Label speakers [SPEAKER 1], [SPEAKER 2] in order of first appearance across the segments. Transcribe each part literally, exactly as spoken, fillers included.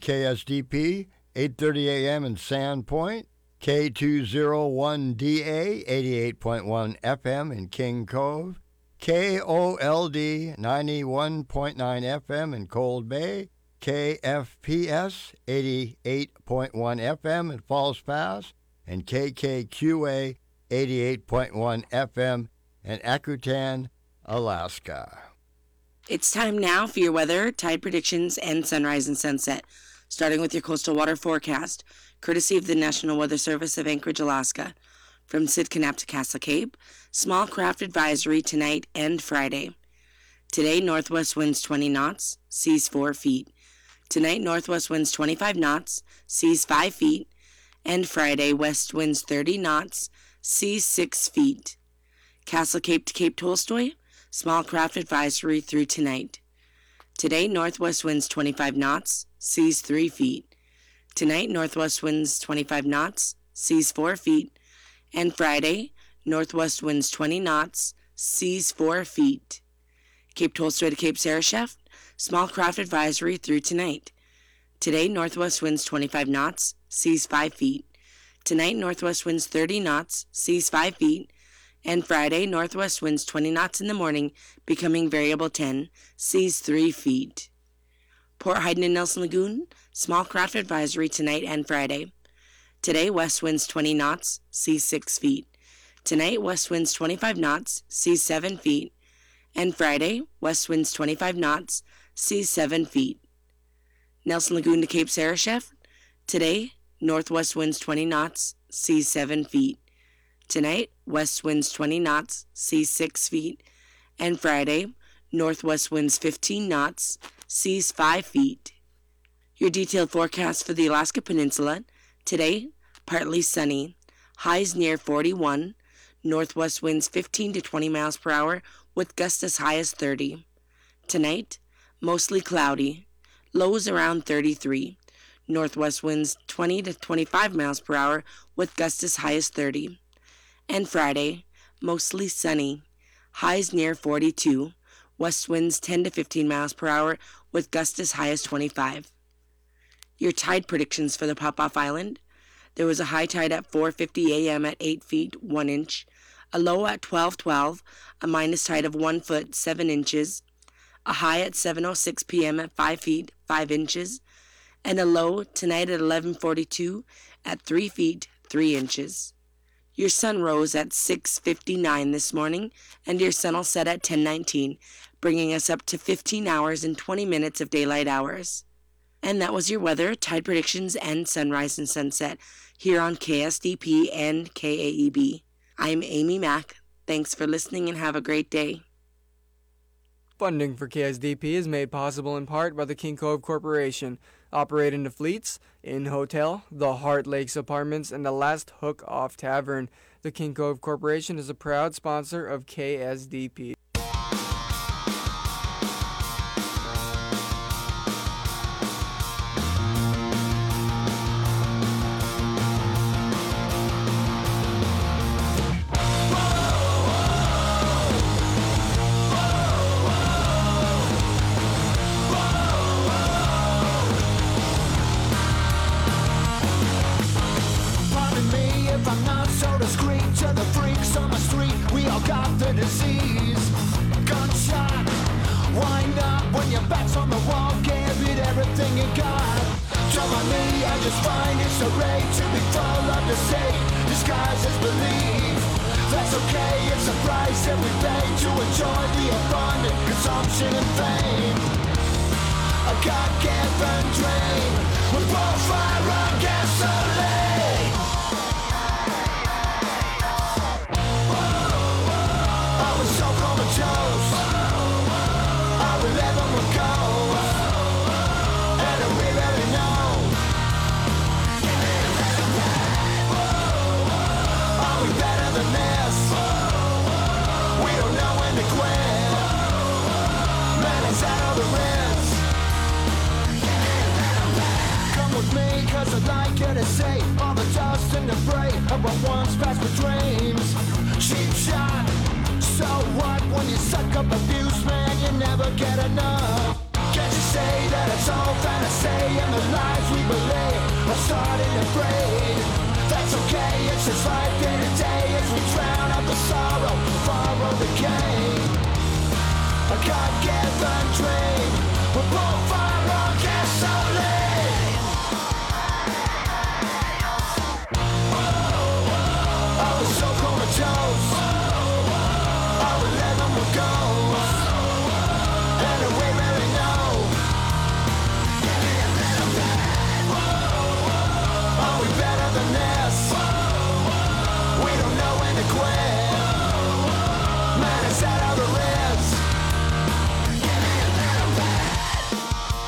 [SPEAKER 1] K S D P, eight thirty a.m. in Sandpoint, K two oh one D A, eighty-eight point one F M in King Cove, K O L D, ninety-one point nine F M in Cold Bay, K F P S, eighty-eight point one F M in Falls Pass, and K K Q A, eighty-eight point one F M in Akutan, Alaska.
[SPEAKER 2] It's time now for your weather, tide predictions, and sunrise and sunset, starting with your coastal water forecast, courtesy of the National Weather Service of Anchorage, Alaska. From Sitkinnap to Castle Cape, small craft advisory tonight and Friday. Today, northwest winds twenty knots, seas four feet. Tonight, northwest winds twenty-five knots, seas five feet. And Friday, west winds thirty knots, seas six feet. Castle Cape to Cape Tolstoy, small craft advisory through tonight. Today, northwest winds twenty-five knots, seas three feet. Tonight, northwest winds twenty-five knots, seas four feet. And Friday, northwest winds twenty knots, seas four feet. Cape Tolstoy to Cape Sarashef, small craft advisory through tonight. Today, northwest winds twenty-five knots, seas five feet. Tonight, northwest winds thirty knots, seas five feet. And Friday, northwest winds twenty knots in the morning, becoming variable ten, seas three feet. Port Hayden and Nelson Lagoon, small craft advisory tonight and Friday. Today, west winds twenty knots, seas six feet. Tonight, west winds twenty-five knots, seas seven feet. And Friday, west winds twenty-five knots, seas seven feet. Nelson Lagoon to Cape Sarashef. Today, northwest winds twenty knots, seas seven feet. Tonight, west winds twenty knots, seas six feet. And Friday, northwest winds fifteen knots, seas five feet. Your detailed forecast for the Alaska Peninsula. Today, partly sunny, highs near forty-one, northwest winds fifteen to twenty miles per hour with gusts as high as thirty. Tonight, mostly cloudy, lows around thirty-three, northwest winds twenty to twenty-five miles per hour with gusts as high as thirty. And Friday, mostly sunny, highs near forty-two, west winds ten to fifteen miles per hour with gusts as high as twenty-five. Your tide predictions for the Pop-Off Island. There was a high tide at four fifty a.m. at eight feet, one inch, a low at twelve twelve, a minus tide of one foot, seven inches, a high at seven oh six p.m. at five feet, five inches, and a low tonight at eleven forty-two at three feet, three inches. Your sun rose at six fifty-nine this morning, and your sun will set at ten nineteen, bringing us up to fifteen hours and twenty minutes of daylight hours. And that was your weather, tide predictions, and sunrise and sunset here on K S D P and K A E B. I'm Amy Mack. Thanks for listening and have a great day.
[SPEAKER 3] Funding for K S D P is made possible in part by the King Cove Corporation, operating the Fleets, Inn Hotel, the Heart Lakes Apartments, and the Last Hook Off Tavern. The King Cove Corporation is a proud sponsor of K S D P.
[SPEAKER 4] Abuse, man, you never get enough. Can't you say that it's all fantasy and the lies we believe are starting to breathe. That's okay, it's just life day to day as we drown out the sorrow, follow the game. A God-given dream, we're both fire on gasoline. I was so comatose, I would let them go. And we really know, are we better than this? We don't know when to quit. Man, is that all there is?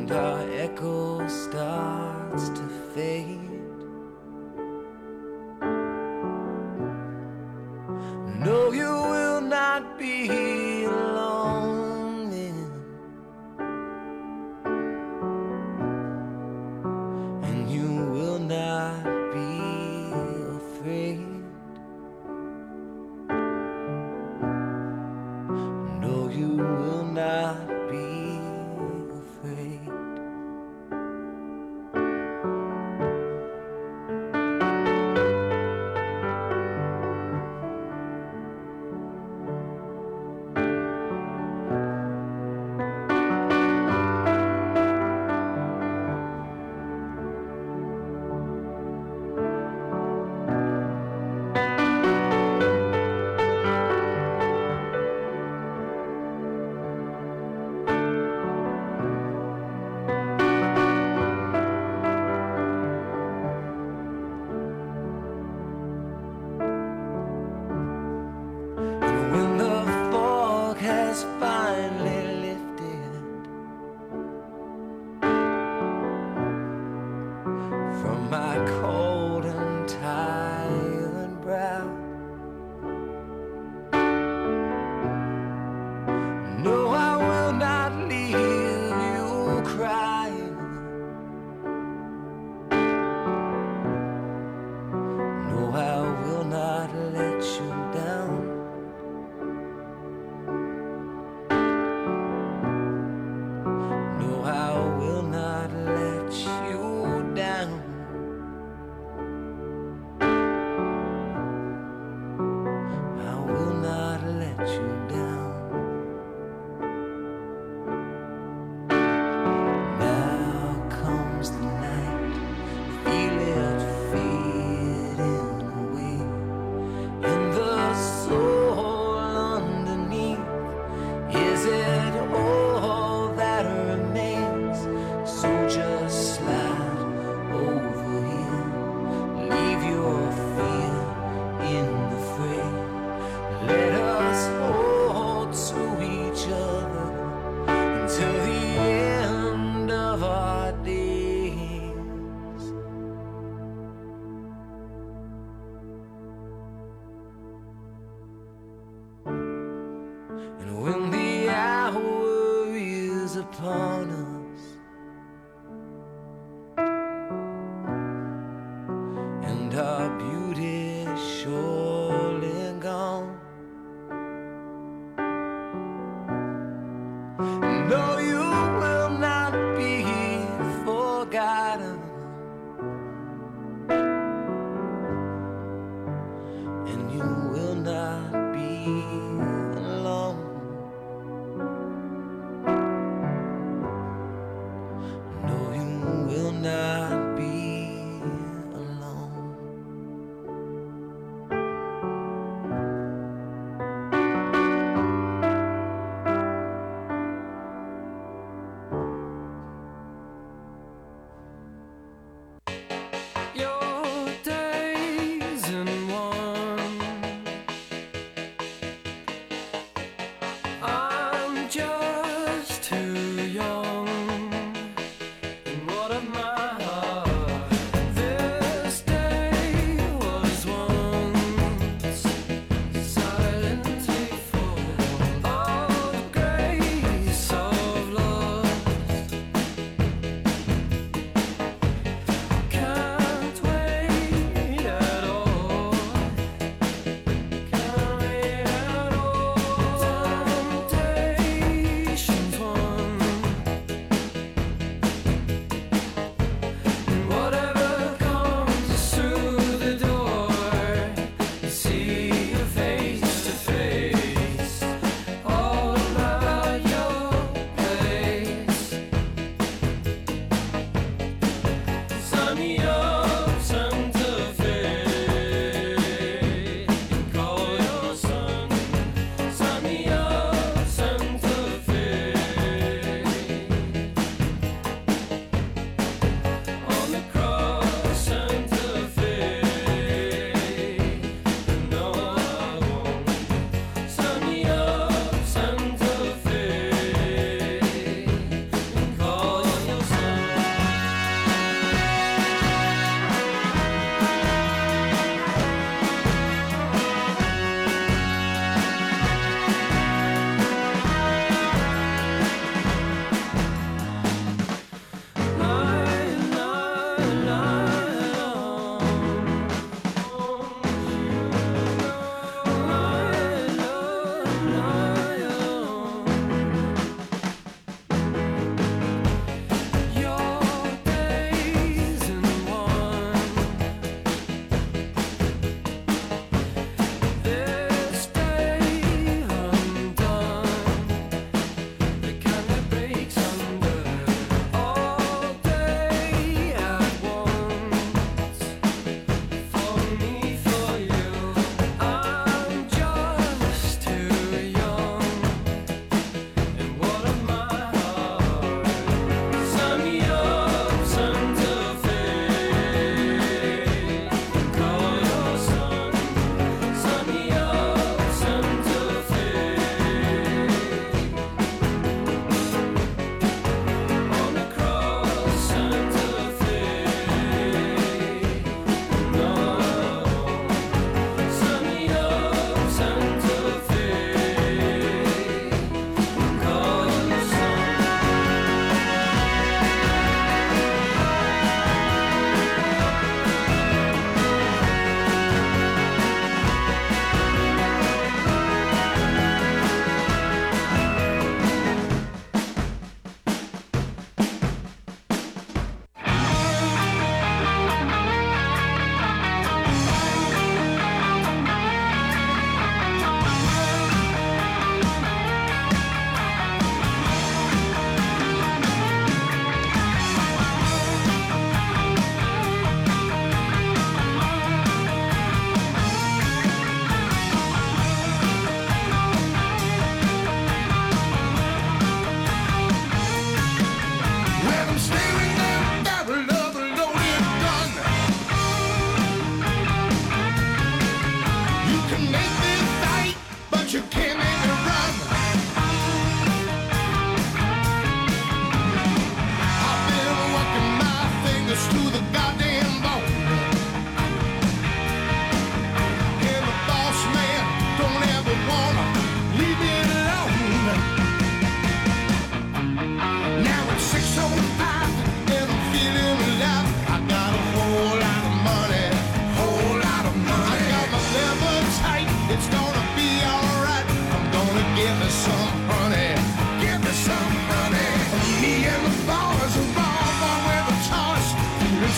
[SPEAKER 5] and our echo starts to fade. No, you will not be alone then, and you will not be afraid. No, you will not be afraid.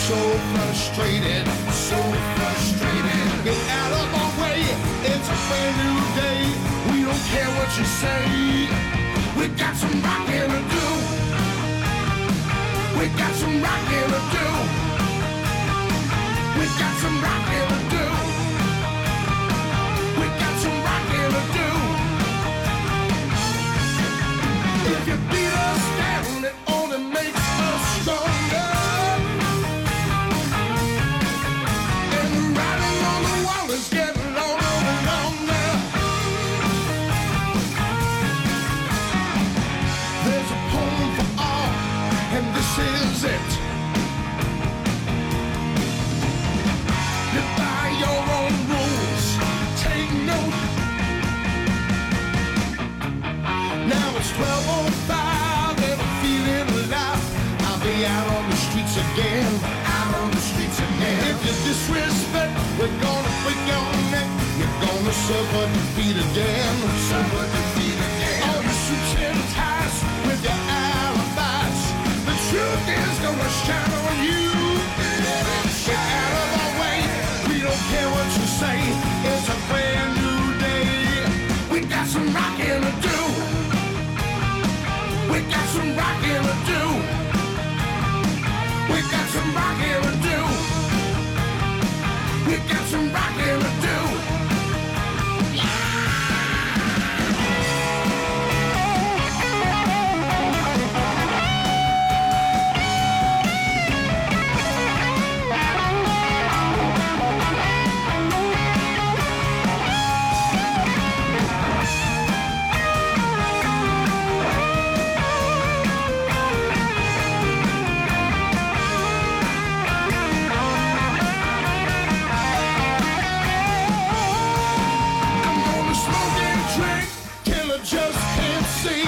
[SPEAKER 4] so frustrated, so frustrated. Get out of our way, it's a brand new day. We don't care what you say. We got some rockin' to do. We got some rockin' to do. We got some rockin' to do. We got some rockin' to do. If you beat us down, it only makes us stronger. And the writing on the wall is getting longer and longer. There's a poem for all, and this is it. Live by your own rules, take note. Now it's twelve oh five and I'm feeling alive. I'll be out on the streets again, out on the streets again. If you disrespect, we're gonna break your neck. You're gonna suffer defeat again, suffer defeat again. All your suits and ties with your alibis, the truth is gonna shine on you. Get out of our way, we don't care what you say. It's a brand new day. We got some rockin' to do. We got some rockin' to do. We got some rockin' to do. We got some rockin' to do. I'm gonna smoke and drink till I just can't see.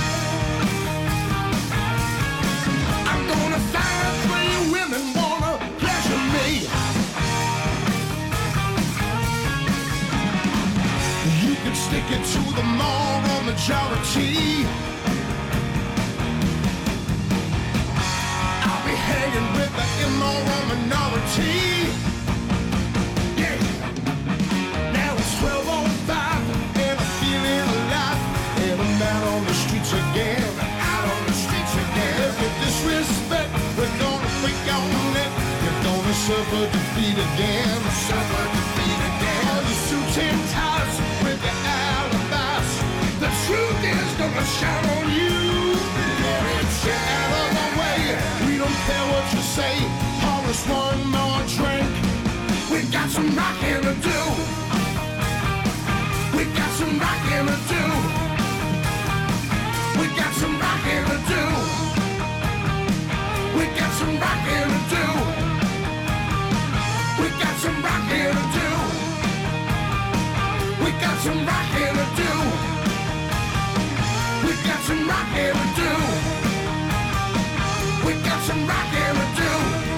[SPEAKER 4] I'm gonna find three women wanna pleasure me. You can stick it to the moral majority. I'll be hanging with the immoral minority. Yeah. Now it's twelve oh five and I'm feeling alive. And I'm out on the streets again, out on the streets again. If you disrespect, we're gonna break your neck. You're gonna suffer defeat again, suffer defeat again. All your suits and ties with your alibis, the truth is gonna shine on you. Get out of our way, we don't care what you say. Pour us one more drink. We got some rockin' to do. We got some rockin' to do. We got some rockin' to do. We got some rockin' to do. We got some rockin' to do. We got some rockin' to do. We got some rockin' to do. We got some rockin' to do.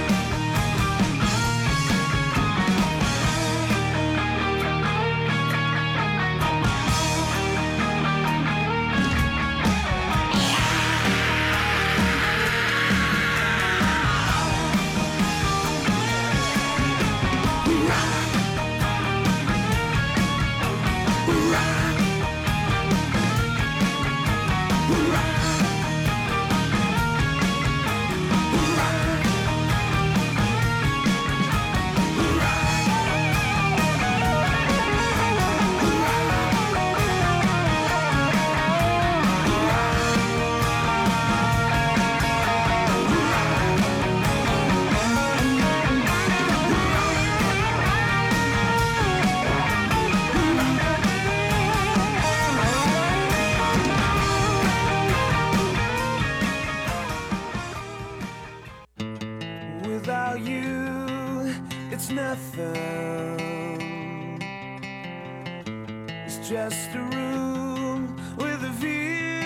[SPEAKER 4] Without you, it's nothing. It's just a room with a view.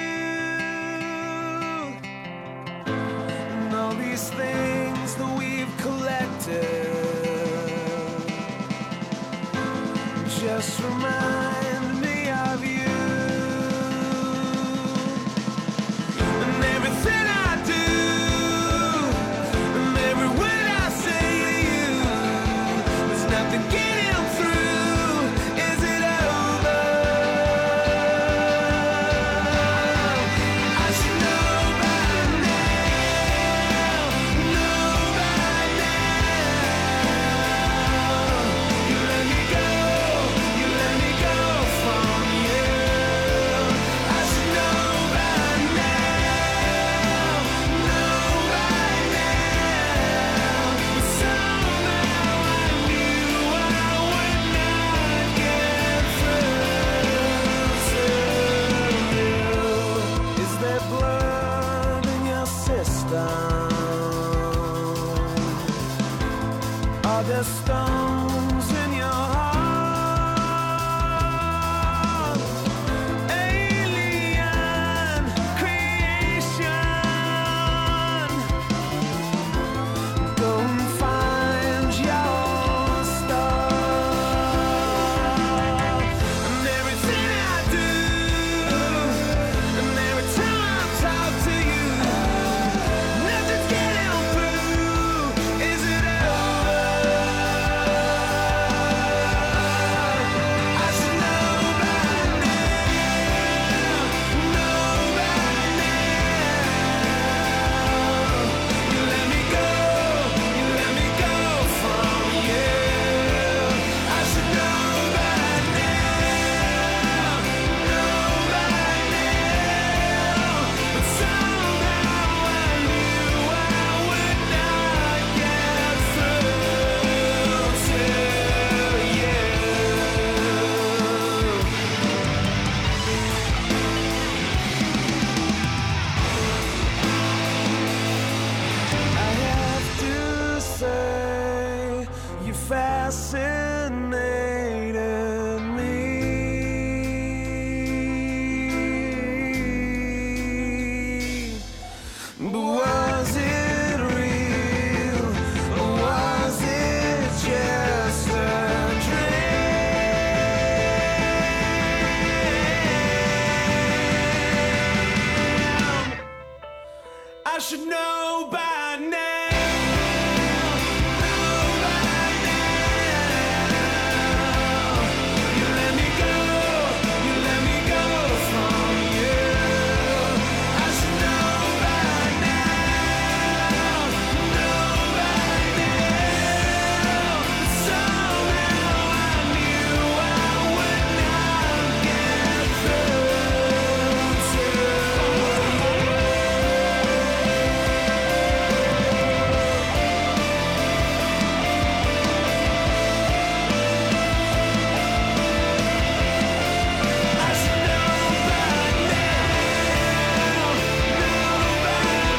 [SPEAKER 4] And all these things that we've collected just remind me of you. And everything I do, and every word I stones in your heart. Alien creation. Go and find your star. And everything I do, and every time I talk to you, nothing's getting through. Is it over? I should know by now, know by now. You let me go, you let me go from you. I should know by now, know by now. But somehow I knew I would not get through to you. I have to say, you fascinated me. But was it real, or was it just a dream? I should know by now. Know by now. You let me go, you let me go from you. I should know by now. Know by now. Somehow I knew I would not get through to you. I should know by now, know by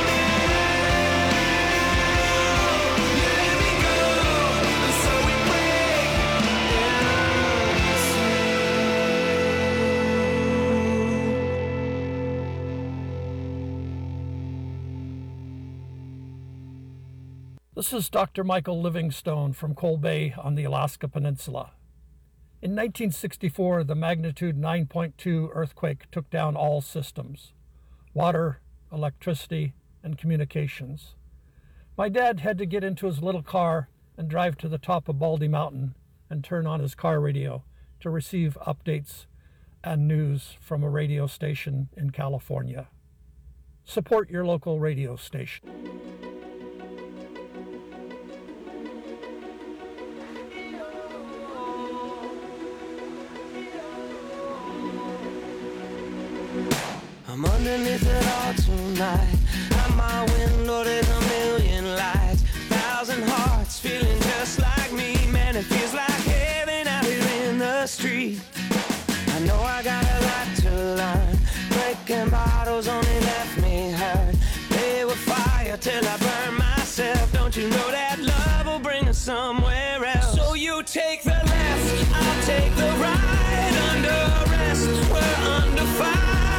[SPEAKER 4] now. You let me go, and so we break
[SPEAKER 6] This is Doctor Michael Livingstone from Coal Bay on the Alaska Peninsula. In nineteen sixty-four, the magnitude nine point two earthquake took down all systems: water, electricity, and communications. My dad had to get into his little car and drive to the top of Baldy Mountain and turn on his car radio to receive updates and news from a radio station in California. Support your local radio station.
[SPEAKER 4] I'm underneath it all tonight. Got my window, there's a million lights, thousand hearts feeling just like me. Man, it feels like heaven out here in the street. I know I got a lot to learn. Breaking bottles only left me hurt. Play with fire till I burn myself. Don't you know that love will bring us somewhere else? So you take the left, I'll take the right. Under arrest, we're under fire.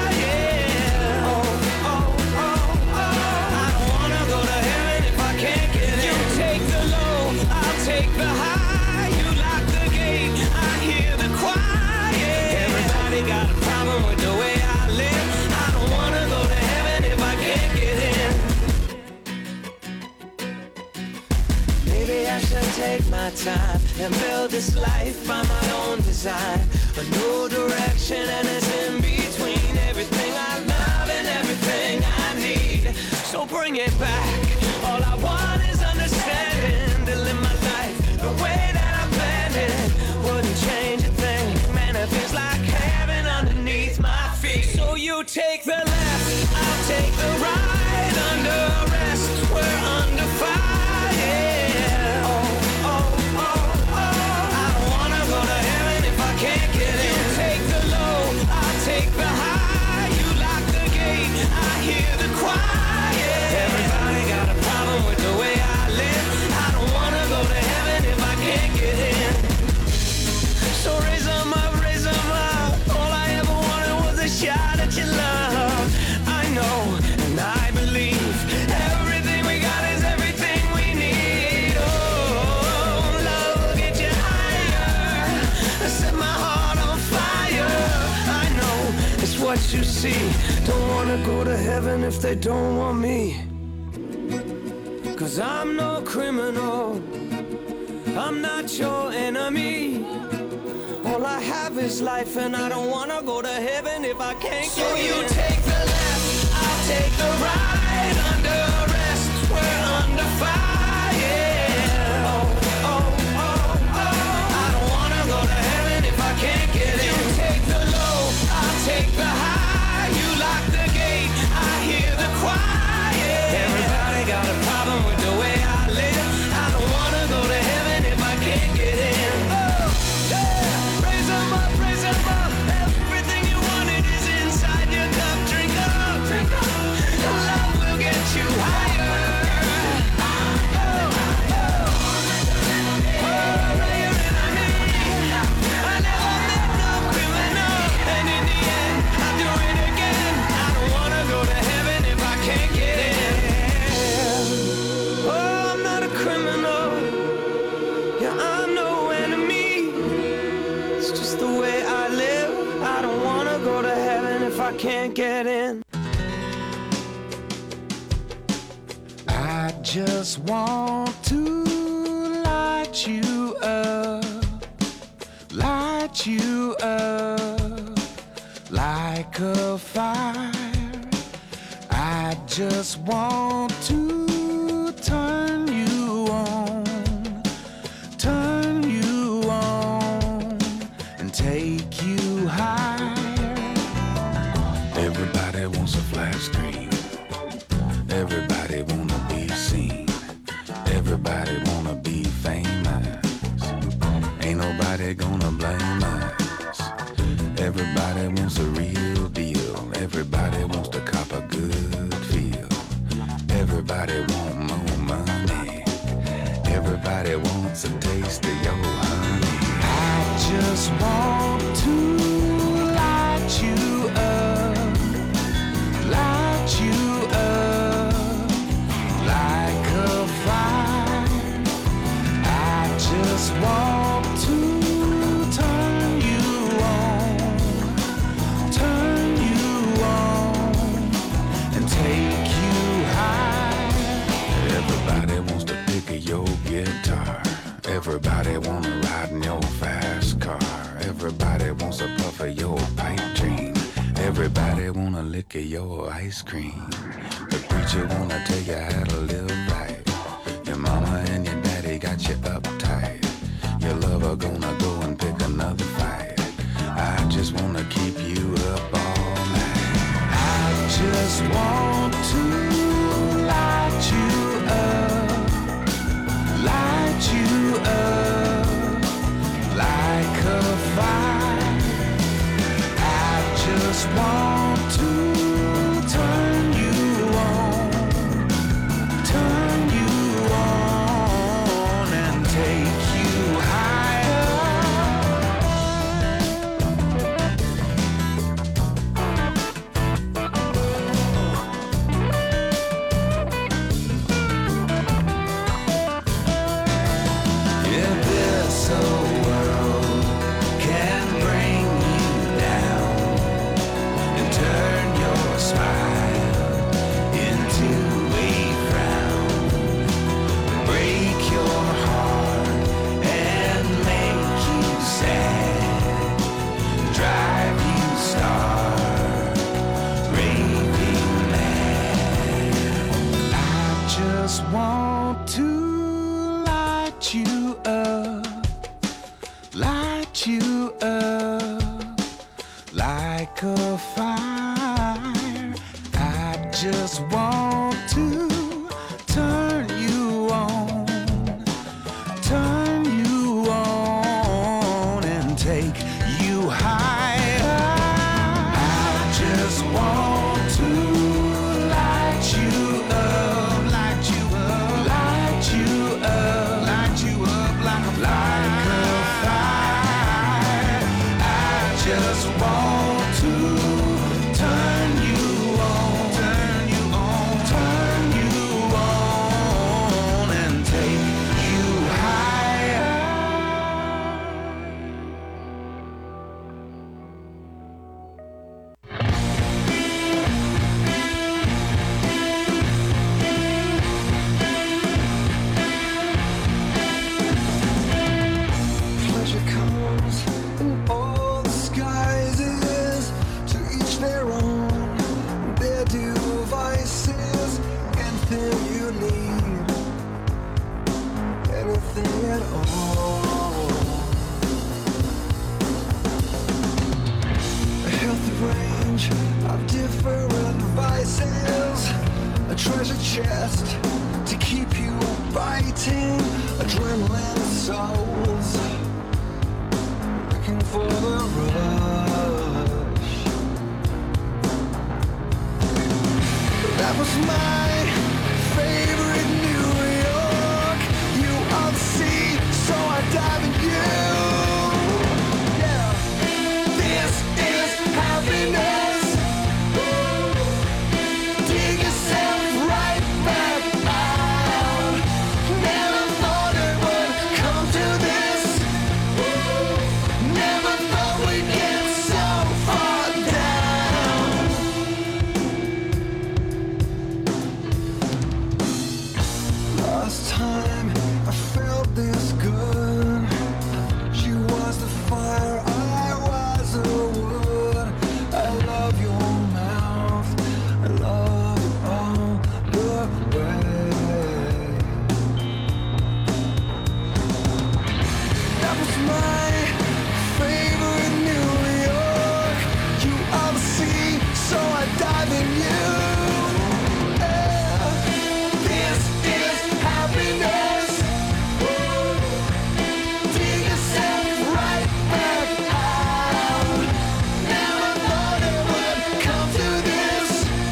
[SPEAKER 4] Take the high, you lock the gate, I hear the quiet. Everybody got a problem with the way I live. I don't wanna go to heaven if I can't get in. Maybe I should take my time and build this life by my own design. A new direction and it's in between everything I love and everything I need. So bring it back, all I want is understanding. To live my life the way that I planned it wouldn't change a thing. Man, it feels like heaven underneath my feet. So you take the left, I'll take the right. Under arrest, we're under fire. Oh, oh, oh, oh. I don't wanna go to heaven if I can't get in. You take the low, I'll take the high. You lock the gate, I hear the quiet. Everybody got a problem with the way I
[SPEAKER 7] can't you see? Don't wanna go to heaven if they don't want me. Cause I'm no criminal, I'm not your enemy. All I have is life and I don't wanna go to heaven if I can't so get in. So you take the left, I'll take the right. Under arrest, we're under fire. Oh, oh, oh, oh. I don't wanna go to heaven if I can't get in. You take the low, I'll take the high. You lock the gate, I hear the quiet. Everybody got a problem with the way I live. I don't wanna go to heaven if I can't get in. Oh, yeah. Raise 'em up, raise 'em up. Everything you wanted is inside your cup. Drink up, drink up. Your love will get you higher. Oh, oh. Oh, higher than me. I never met no criminal, and in the end, I'll do it again. I don't wanna go to heaven if I can't get in. Oh, I'm not a criminal. Yeah, I'm no enemy. It's just the way I live. I don't wanna go to heaven if I can't get in.
[SPEAKER 8] I just want to light you up, light you up like a fire. I just want to turn you on, turn you on and take you higher. Everybody wants a flat screen. Everybody wanna be seen. Everybody wanna be famous. Ain't nobody gonna blame us. Everybody wants a real deal. Everybody wants to cop a good feel. Everybody want more money. Everybody wants a taste of your honey. I just want to light you up, light you up like a fire. I just want to turn you on, turn you on and take you high. Everybody wants to pick your guitar. Everybody wanna ride in your fast car. Everybody wants a puff of your pipe dream. Everybody wanna lick of your ice cream. The preacher wanna tell you how to live right. Your mama and your daddy got you uptight. Your lover gonna go and pick another fight. I just wanna keep you up all night. I just want to light you up, light you up like a fire. I just want to turn you on, turn you on and take you higher. If this whole world can bring you down and turn your smile into a frown, break your heart and make you sad, drive you stark, raving mad. I just want to light you up, light you up like a fire. I just want to turn you on, turn you on and take you higher. I just want to light you up, light you up, light you up, light you up like a like a fire. I just want to turn you on, turn you on,
[SPEAKER 4] you need, anything at all. A healthy range of different vices, a treasure chest to keep you biting, adrenaline souls looking for the rush. That was my favorite New York. You are the sea, so I dive in you. Yeah, this is happiness. Dig yourself right back out. Never thought it would come to this. Never thought we'd get so far down. Last time I felt this good, she was the fire, I was the wood. I love your mouth, I love it all the way. That was my favorite New York. You are the sea, so I dive in you. Yeah. This is happiness. Dig yourself right back out. Never thought it would come to this.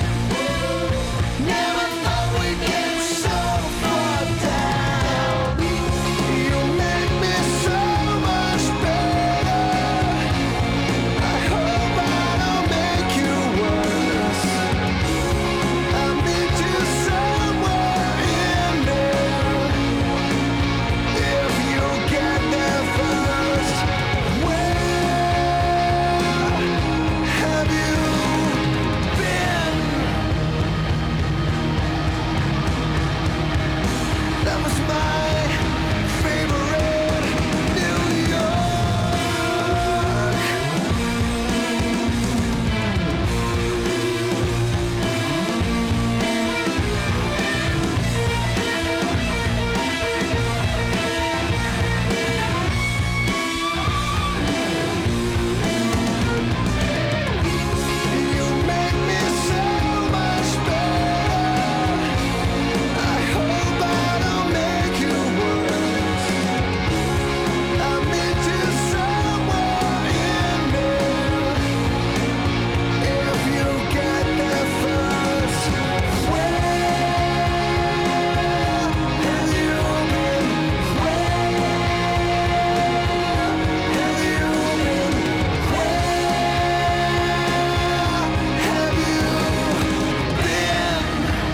[SPEAKER 4] Never thought we'd get so far down. You make me so much better. I hope I don't make you worse. I meet you somewhere in there. If you get there first, where have you been? That was my favorite New York. You make me so much better. I hope I don't make you worse. I meet you somewhere in there. If you get there first, where have you been? Where have you been? Where have you been?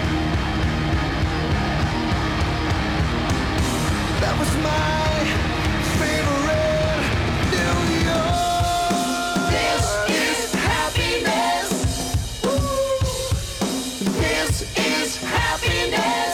[SPEAKER 4] That was my favorite New York. This is happiness. This is happiness.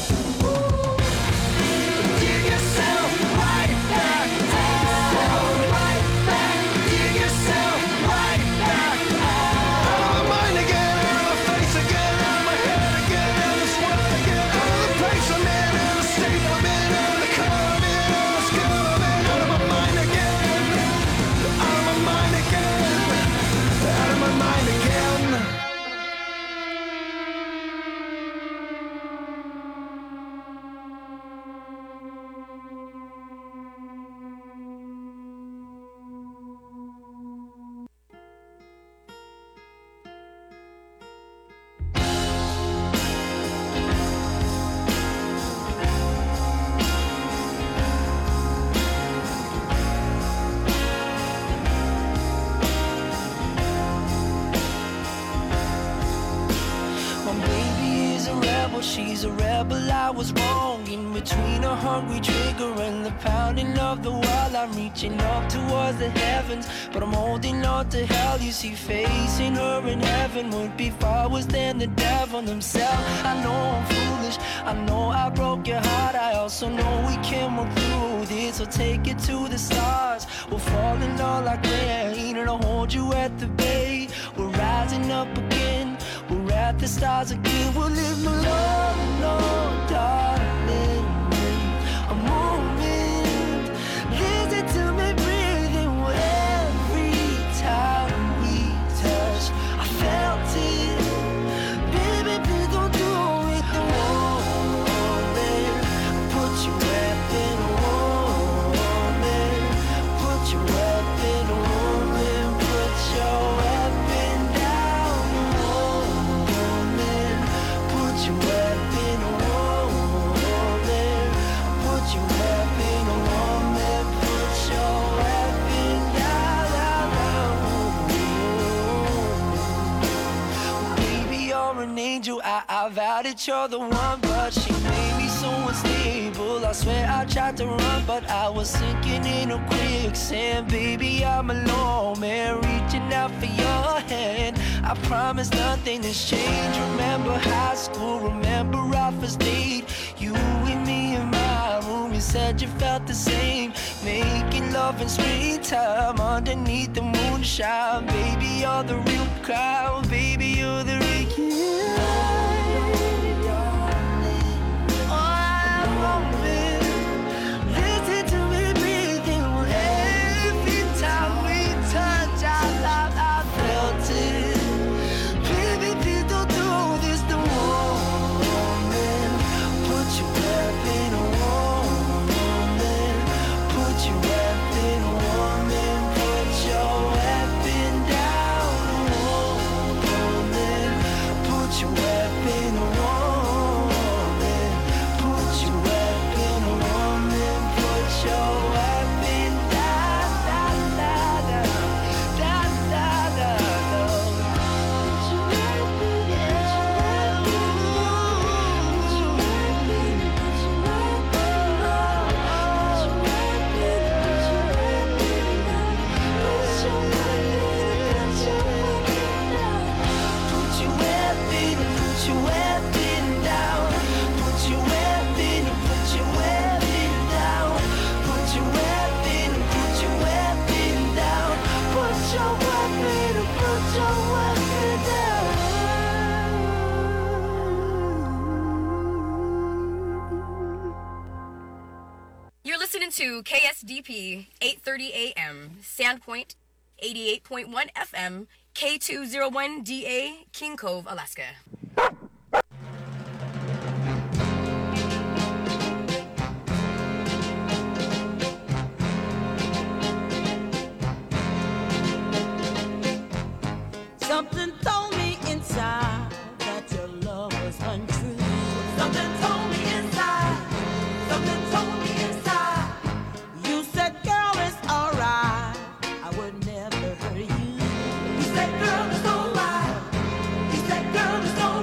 [SPEAKER 4] Dig yourself right back out. Right back. Dig yourself right back out. Out of my mind again, out of my face again, out of my head again, out of this world again, out of the place I'm in, out of the state I'm in, out of the color I'm in, out of the skill I'm in, out of my mind again, out of my mind again, out of my mind again.
[SPEAKER 5] My baby is a rebel, she's a rebel, I was wrong. In between a hungry trigger and the pounding of the wall, I'm reaching up towards the heavens, but I'm holding on to hell. You see, facing her in heaven would be far worse than the devil himself. I know I'm foolish, I know I broke your heart, I also know we can work through this. So take it to the stars, we'll fall in all like rain, and I'll hold you at the bay. We're rising up again, we're at at the stars again. We'll live no long, long, darling. A moment, listen to me breathing. Every time we touch, I felt it. Baby, please don't do it. The woman, put your weapon woman, put your weapon woman, put your weapon down. Woman, put your weapon woman, put your weapon woman, put your weapon down. Baby, you're an angel. I, I vowed that you're the one, but she made me so unstable. I swear I tried to run, but I was sinking in a quicksand. Baby, I'm alone, man, reaching out for your hand. I promise nothing has changed. Remember high school, remember our first date. You and me in my room, you said you felt the same. Making love in springtime underneath the moonshine. Baby, you're the real crown. Baby, you're the real listen to me breathing. Every time we touch, I, I, I felt it. Baby, please don't do this. The woman, put your weapon woman, put your weapon woman, put your weapon down. Woman, put your weapon woman, put your weapon woman, put your weapon down, down, down, down, down, down, put your weapon, put your weapon down. Put your weapon, put your weapon down. Put your weapon, put your weapon down. Put your weapon, put your weapon down.
[SPEAKER 9] You're listening to K S D P eight thirty A M, Sandpoint eighty-eight point one F M, K two oh one D A, King Cove, Alaska.
[SPEAKER 10] Something told me inside that your love was untrue. Something told me inside. Something told me inside. You said, girl, it's alright. I would never hurt you. You said, girl, it's alright. You said, girl, it's alright.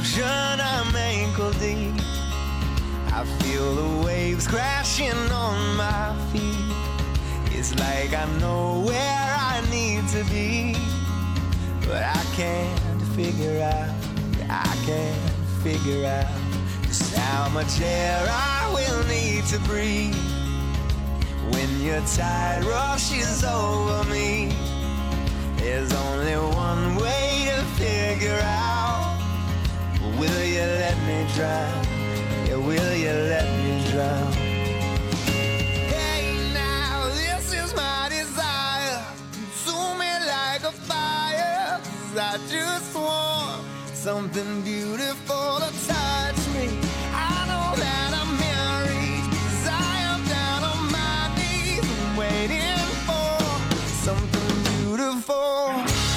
[SPEAKER 8] ocean, I'm ankle deep. I feel the waves crashing on my feet. It's like I know where I need to be, but I can't figure out, I can't figure out just how much air I will need to breathe when your tide rushes over me. There's only one way to figure out. Will you let me drown? Yeah, will you let me drown? Hey now, this is my desire. Consume me like a fire. 'Cause I just want something beautiful to touch me. I know that I'm in reach, 'cause I am down on my knees and waiting for something beautiful.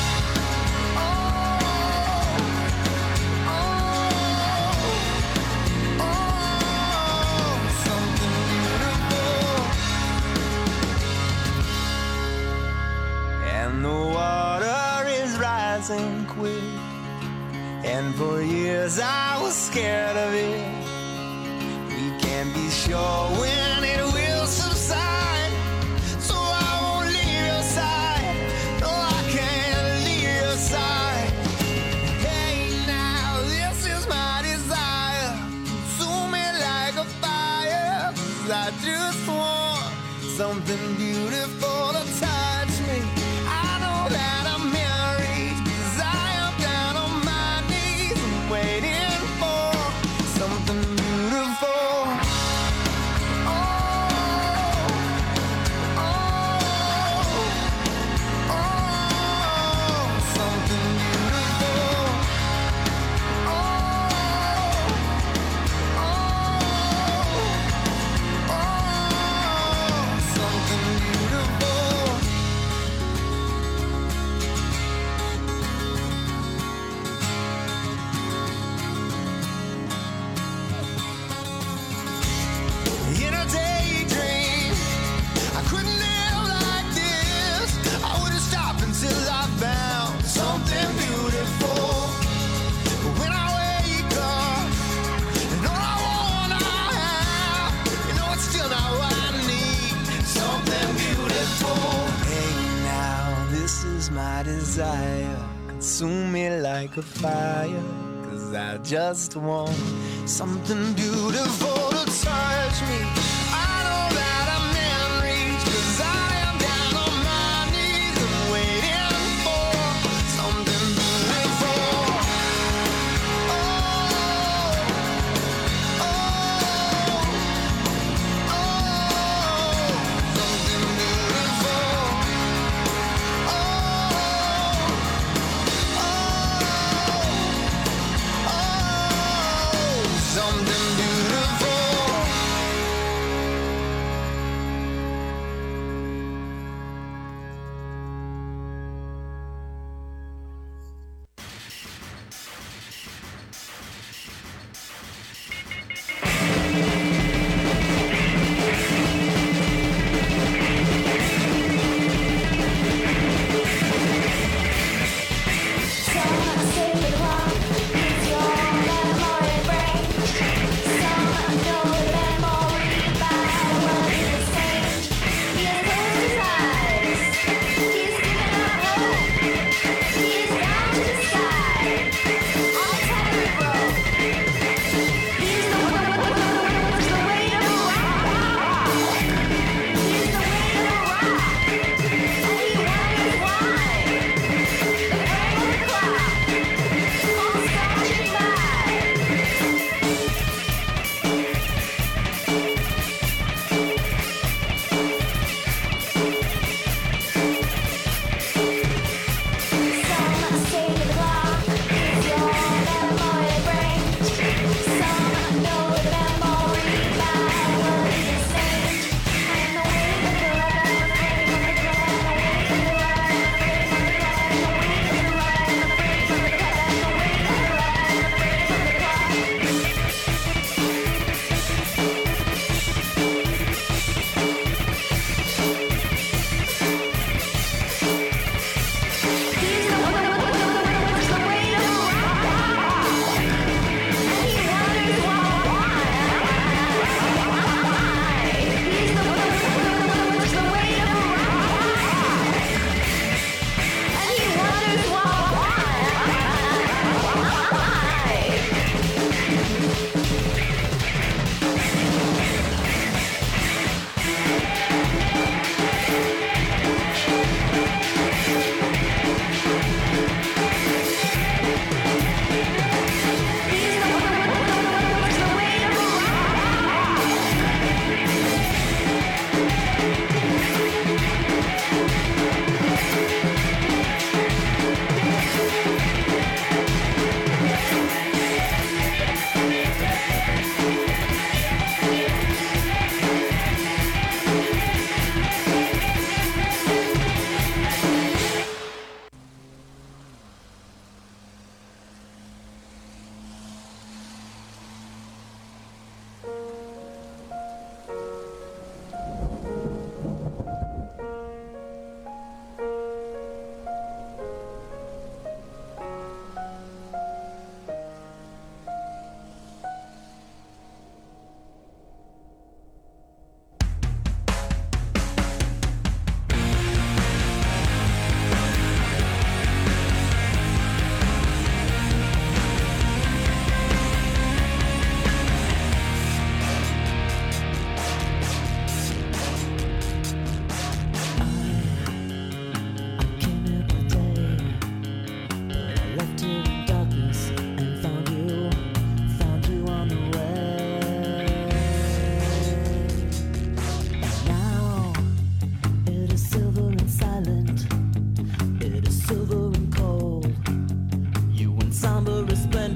[SPEAKER 8] And the water is rising quick, and for years I was scared of it. We can't be sure when it will subside, so I won't leave your side. No, I can't leave your side. Hey now, this is my desire. Consume me like a fire, 'cause I just want something beautiful to touch me. I know that I'm in reach, 'cause I am down on my knees and waiting for something beautiful. Oh, oh, oh, something beautiful. Oh, oh, oh, something beautiful. In a daydream, I couldn't live like this. I wouldn't stop until I found something beautiful. But when I wake up, and all I wanna have, you know it's still not what I need. Something beautiful. Hey now, this is my desire. Consume me like a fire, 'cause I just want something beautiful to touch me. I know that I'm in reach, 'cause I am down on my knees and waiting for something beautiful. Oh, oh, oh, something beautiful. Oh, oh, oh, something beautiful.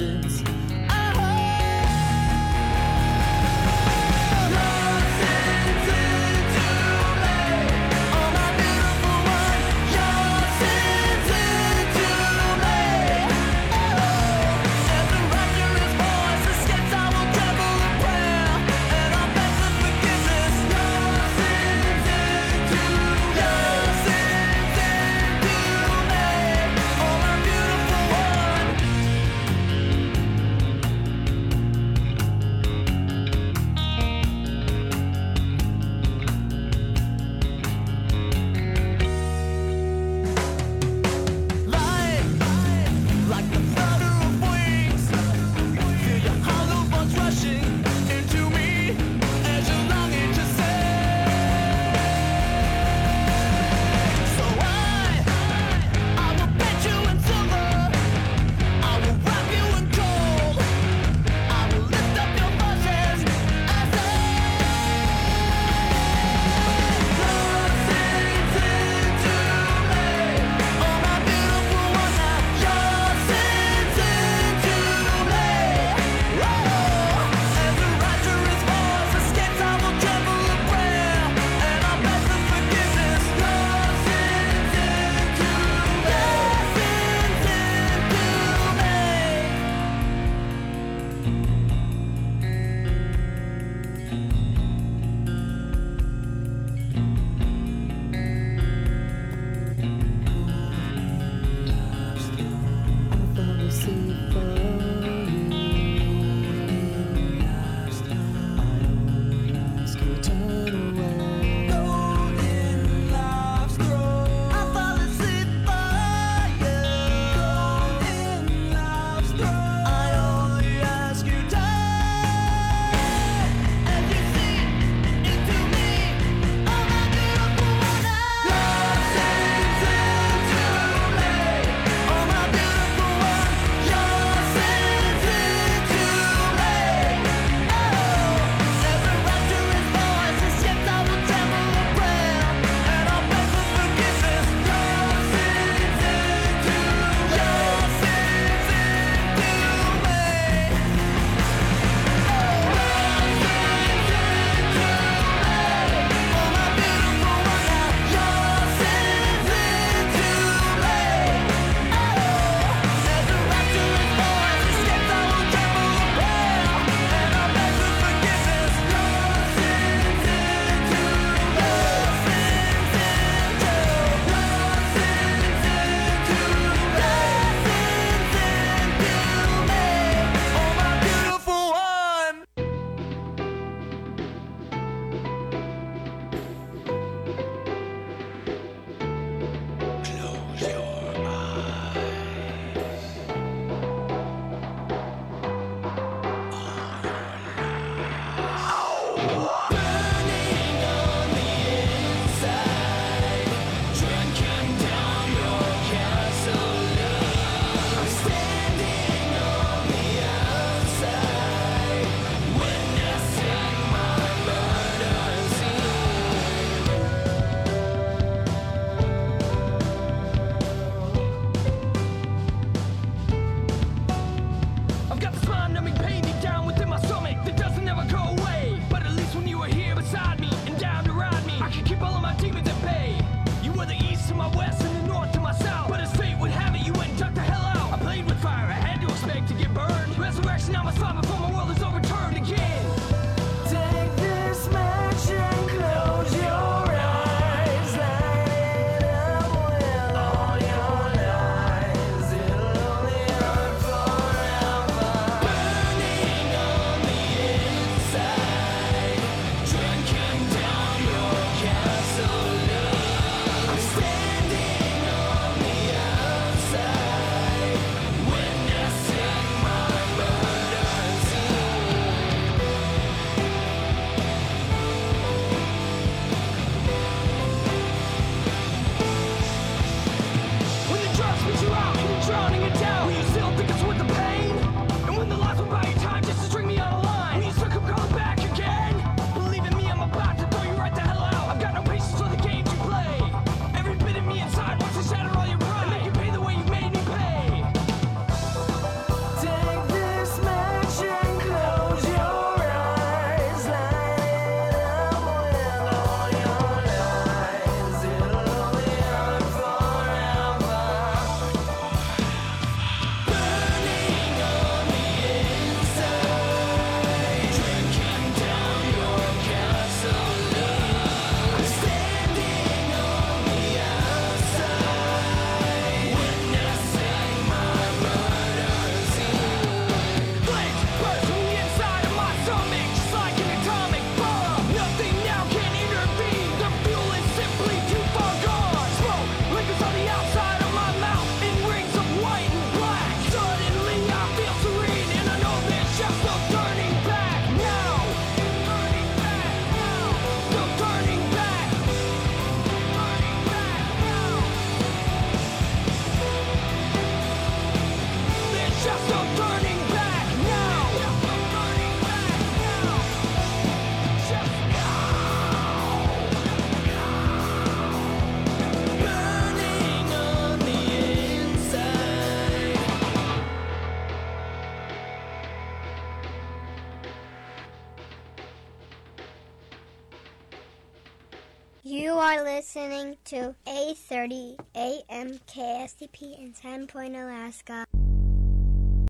[SPEAKER 7] abundance.
[SPEAKER 11] You are listening to eight thirty A M K S D P in Sand Point, Alaska.